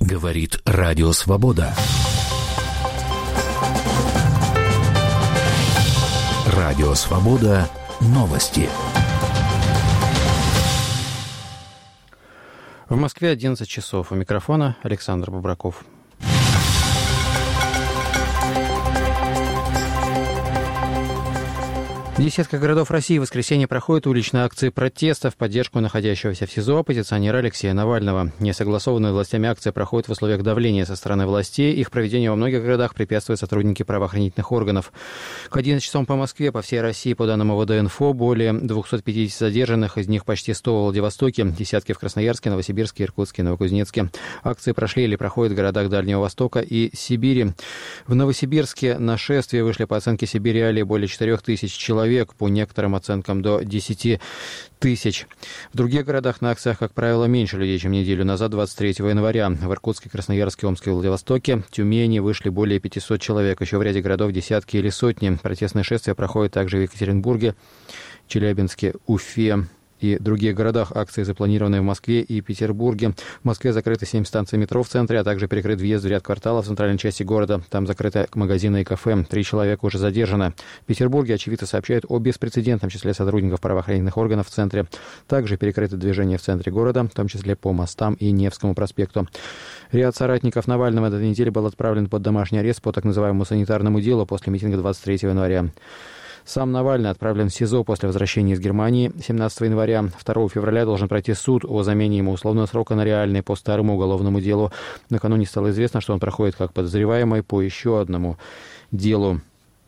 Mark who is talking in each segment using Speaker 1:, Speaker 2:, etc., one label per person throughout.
Speaker 1: Говорит Радио Свобода. Радио Свобода. Новости.
Speaker 2: В Москве 11 часов. У микрофона Александр Бубраков. В десятках городов России в воскресенье проходят уличные акции протеста в поддержку находящегося в СИЗО оппозиционера Алексея Навального. Несогласованные властями акции проходят в условиях давления со стороны властей. Их проведению во многих городах препятствуют сотрудники правоохранительных органов. К 11 часам по Москве, по всей России, по данным ОВД-Инфо, более 250 задержанных, из них почти 100 в Владивостоке, десятки в Красноярске, Новосибирске, Иркутске, Новокузнецке. Акции прошли или проходят в городах Дальнего Востока и Сибири. В Новосибирске на шествие вышли, по оценке Сибириали, более 4000 человек, по некоторым оценкам до 10 тысяч. В других городах на акциях, как правило, меньше людей, чем неделю назад, 23 января. В Иркутске, Красноярске, Омске и Владивостоке, Тюмени вышли более 500 человек. Еще в ряде городов десятки или сотни. Протестные шествия проходят также в Екатеринбурге, Челябинске, Уфе и других городах. Акции запланированы в Москве и Петербурге. В Москве закрыты 7 станций метро в центре, а также перекрыт въезд в ряд кварталов в центральной части города. Там закрыты магазины и кафе. 3 человека уже задержаны. В Петербурге очевидцы сообщают о беспрецедентном числе сотрудников правоохранительных органов в центре. Также перекрыто движение в центре города, в том числе по мостам и Невскому проспекту. Ряд соратников Навального этой недели был отправлен под домашний арест по так называемому санитарному делу после митинга 23 января. Сам Навальный отправлен в СИЗО после возвращения из Германии 17 января. 2 февраля должен пройти суд о замене ему условного срока на реальный по старому уголовному делу. Накануне стало известно, что он проходит как подозреваемый по еще одному делу.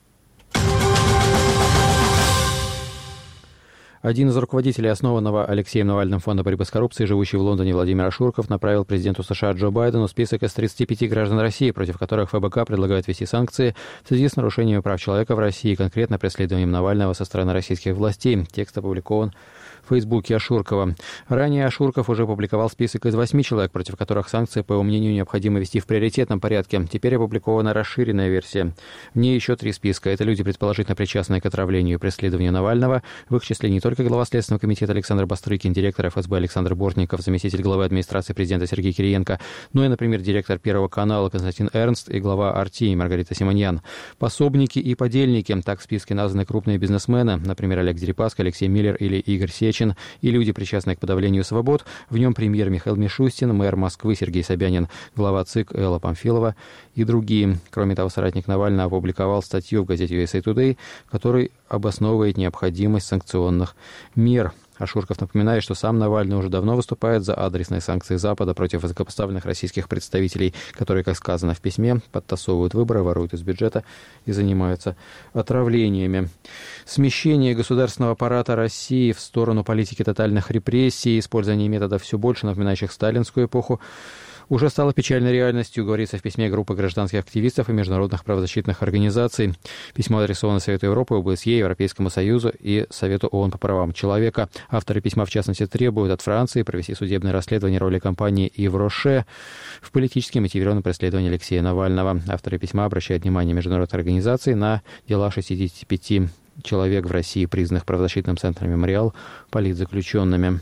Speaker 2: Один из руководителей основанного Алексеем Навальным фонда борьбы с коррупцией, живущий в Лондоне Владимир Ашурков, направил президенту США Джо Байдену список из 35 граждан России, против которых ФБК предлагает ввести санкции в связи с нарушениями прав человека в России, конкретно преследованием Навального со стороны российских властей. Текст опубликован в Фейсбуке Ашуркова. Ранее Ашурков уже публиковал список из 8 человек, против которых санкции, по его мнению, необходимо ввести в приоритетном порядке. Теперь опубликована расширенная версия. В ней еще 3 списка. Это люди, предположительно причастные к отравлению и преследованию Навального. В их числе не только глава Следственного комитета Александр Бастрыкин, директор ФСБ Александр Бортников, заместитель главы администрации президента Сергей Кириенко, но и, например, директор Первого канала Константин Эрнст и глава Арти Маргарита Симоньян. Пособники и подельники. Так в списке названы крупные бизнесмены, например, Олег Дерипаска, Алексей Миллер или Игорь Сечин, и люди, причастные к подавлению свобод. В нем премьер Михаил Мишустин, мэр Москвы Сергей Собянин, глава ЦИК Элла Памфилова и другие. Кроме того, соратник Навального опубликовал статью в газете USA Today, в которой обосновывает необходимость санкционных мер. Ашурков напоминает, что сам Навальный уже давно выступает за адресные санкции Запада против высокопоставленных российских представителей, которые, как сказано в письме, подтасовывают выборы, воруют из бюджета и занимаются отравлениями. Смещение государственного аппарата России в сторону политики тотальных репрессий, использование методов все больше напоминающих сталинскую эпоху, уже стало печальной реальностью, говорится в письме группы гражданских активистов и международных правозащитных организаций. Письмо адресовано Совету Европы, ОБСЕ, Европейскому Союзу и Совету ООН по правам человека. Авторы письма, в частности, требуют от Франции провести судебное расследование роли компании Ив Роше в политически мотивированном преследовании Алексея Навального. Авторы письма обращают внимание международных организаций на дела 65 человек в России, признанных правозащитным центром «Мемориал» политзаключенными.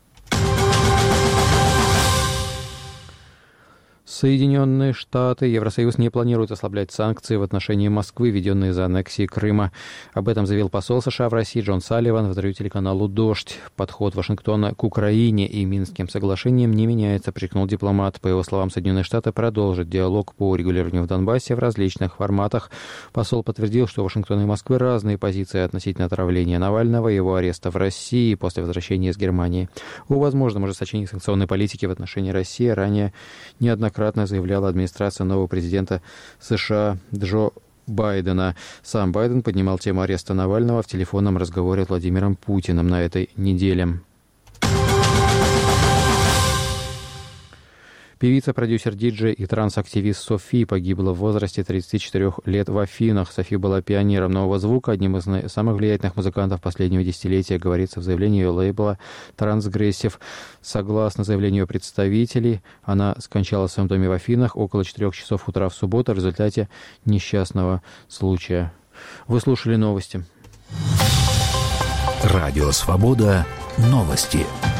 Speaker 2: Соединенные Штаты, Евросоюз не планируют ослаблять санкции в отношении Москвы, введенные из-за аннексии Крыма. Об этом заявил посол США в России Джон Салливан в интервью телеканалу «Дождь». Подход Вашингтона к Украине и Минским соглашениям не меняется, подчеркнул дипломат. По его словам, Соединенные Штаты продолжат диалог по урегулированию в Донбассе в различных форматах. Посол подтвердил, что у Вашингтона и Москвы разные позиции относительно отравления Навального и его ареста в России после возвращения из Германии. О возможном ужесточении санкционной политики в отношении России ранее неоднократно заявляла администрация нового президента США Джо Байдена. Сам Байден поднимал тему ареста Навального в телефонном разговоре с Владимиром Путиным на этой неделе. Певица, продюсер, диджей и трансактивист Софи погибла в возрасте 34 лет в Афинах. Софи была пионером нового звука, одним из самых влиятельных музыкантов последнего десятилетия, говорится в заявлении ее лейбла «Трансгрессив». Согласно заявлению представителей, она скончалась в своем доме в Афинах около 4 часов утра в субботу в результате несчастного случая. Вы слушали новости.
Speaker 1: Радио «Свобода». Новости.